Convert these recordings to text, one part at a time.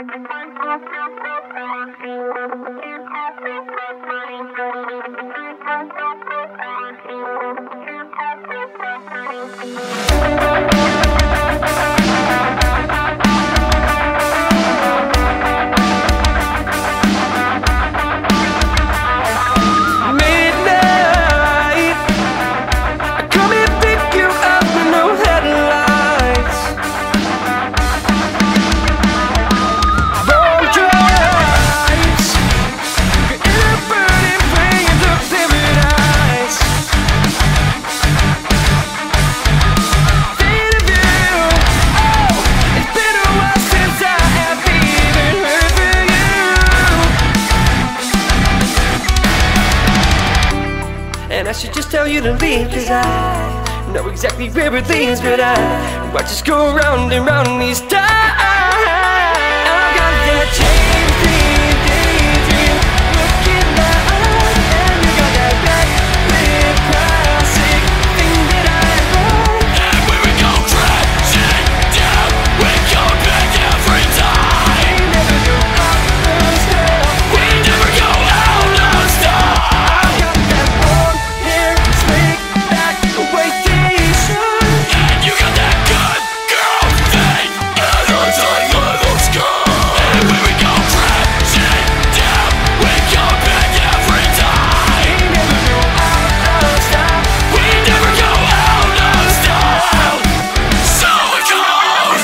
And I should just tell you to leave, 'cause I know exactly where it leads. But I watch us go round and round these times. I've got that daydream, look in my eyes. And you got that backlit classic thing that I like. And when we go crashing down, we come back every time. We never go out of style. We never go out of style. I've got that long hair, slick back, vacation. And you got that good girl thing, anytime levels go. And when we go crashing down, we come back every time. We never go out of style. We never go out of style. So it goes.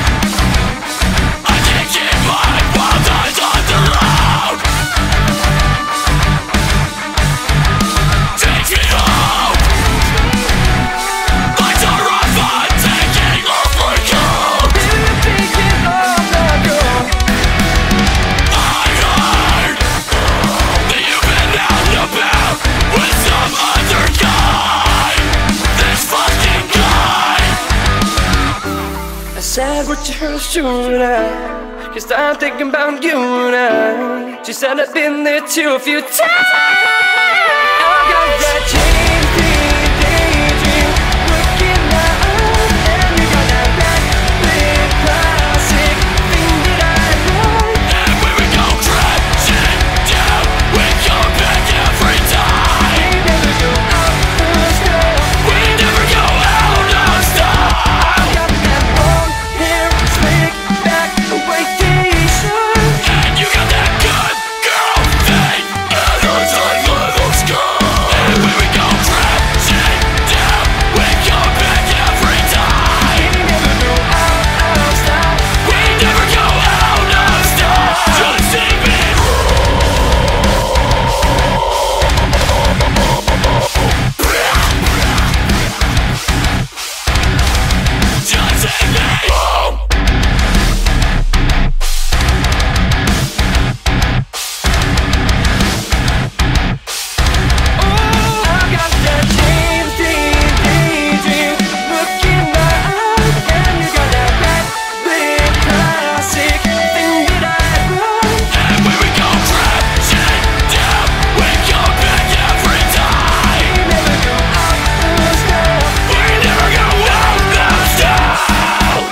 I can't keep my wild eyes on the road. Take me home. Lights are off, I'm taking off my coat. We're taking off the road. I heard that you've been out and about with some other guy. This fucking guy. I said what you heard is true tonight, 'cause I'm thinking about you and I. She said I've been there too a few times.